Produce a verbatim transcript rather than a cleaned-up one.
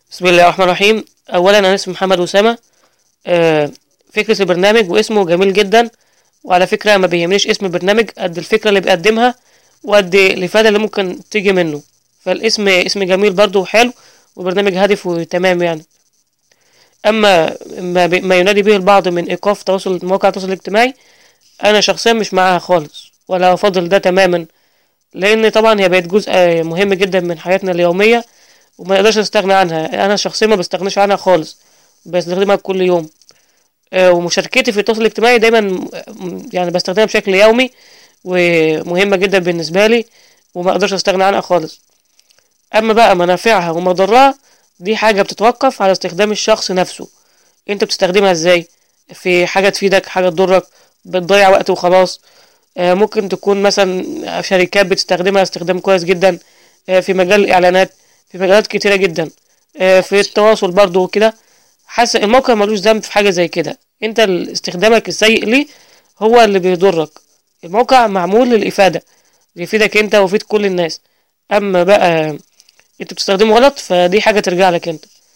بسم الله الرحمن الرحيم. اولا انا اسمي محمد اسامه. آه، فكره البرنامج واسمه جميل جدا. وعلى فكره ما بيهمنيش اسم البرنامج قد الفكره اللي بيقدمها وقد الافاده اللي ممكن تيجي منه. فالاسم اسم جميل برضو وحلو، وبرنامج هادف وتمام يعني. اما ما, بي ما ينادي به البعض من ايقاف تواصل مواقع التواصل الاجتماعي، انا شخصيا مش معاها خالص ولا افضل ده تماما، لان طبعا هي بقت جزء مهم جدا من حياتنا اليوميه وما نقدرش نستغنى عنها. انا شخصيا ما بستغناش عنها خالص، بستخدمها كل يوم. آه، ومشاركتي في التواصل الاجتماعي دايما م- يعني بستخدمها بشكل يومي، ومهمة جدا بالنسبة لي وما اقدرش استغنى عنها خالص. اما بقى منافعها ومضرها، دي حاجة بتتوقف على استخدام الشخص نفسه. انت بتستخدمها ازاي؟ في حاجة تفيدك، حاجة تضرك، بتضيع وقت وخلاص. آه، ممكن تكون مثلا شركات بتستخدمها استخدام كويس جدا، آه، في مجال الاعلانات، في مجالات كتيرة جدا، آه، في التواصل برضو وكده. حاسس الموقع ملوش ذنب في حاجة زي كده، انت ال- استخدامك السيء ليه هو اللي بيضرك. الموقع معمول للإفادة، يفيدك انت ويفيد كل الناس. اما بقى انت بتستخدمه غلط، فدي حاجة ترجع لك انت.